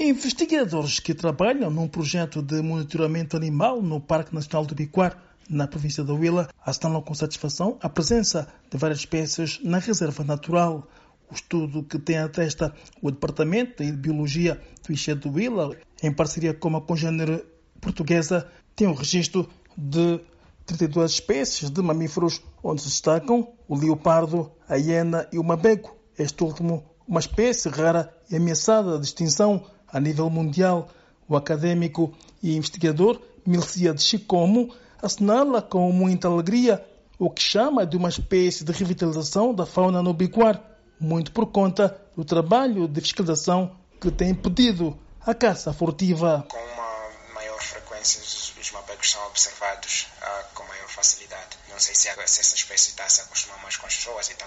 Investigadores que trabalham num projeto de monitoramento animal no Parque Nacional do Biquar, na província da Huila, assinalam com satisfação a presença de várias espécies na reserva natural. O estudo que tem à testa o Departamento de Biologia do ICE do Huila, em parceria com a congênere portuguesa, tem um registro de 32 espécies de mamíferos, onde se destacam o leopardo, a hiena e o mabeco. Este último, uma espécie rara e ameaçada de extinção a nível mundial. O académico e investigador Milciades Chicomo assinala com muita alegria o que chama de uma espécie de revitalização da fauna no Biquar, muito por conta do trabalho de fiscalização que tem impedido a caça furtiva. Com uma maior frequência, os mabecos são observados com maior facilidade. Não sei se essa espécie está a se acostumar mais com as pessoas e está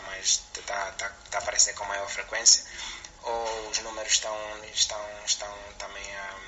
a aparecer com maior frequência, ou os números estão também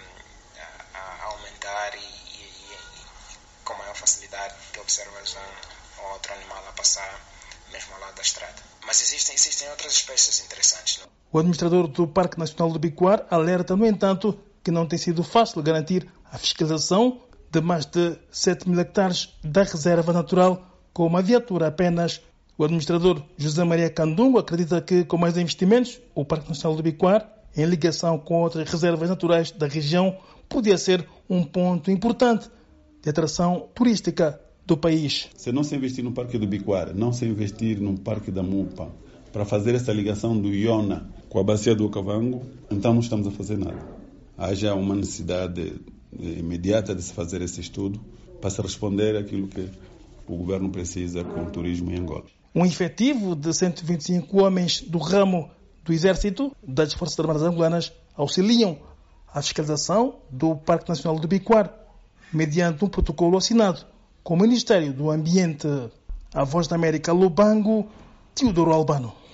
a aumentar e com maior facilidade tu observas um ou outro animal a passar mesmo ao lado da estrada. Mas existem outras espécies interessantes. Não? O administrador do Parque Nacional do Biquar alerta, no entanto, que não tem sido fácil garantir a fiscalização de mais de 7.000 hectares da reserva natural com uma viatura apenas. O administrador José Maria Candungo acredita que, com mais investimentos, o Parque Nacional do Biquar, em ligação com outras reservas naturais da região, podia ser um ponto importante de atração turística do país. Se não se investir no Parque do Biquar, não se investir no Parque da Mupa, para fazer essa ligação do Iona com a bacia do Okavango, então não estamos a fazer nada. Haja uma necessidade imediata de se fazer esse estudo para se responder àquilo que o governo precisa com o turismo em Angola. Um efetivo de 125 homens do ramo do Exército das Forças Armadas Angolanas auxiliam a fiscalização do Parque Nacional do Biquar, mediante um protocolo assinado com o Ministério do Ambiente. A Voz da América, Lubango, Teodoro Albano.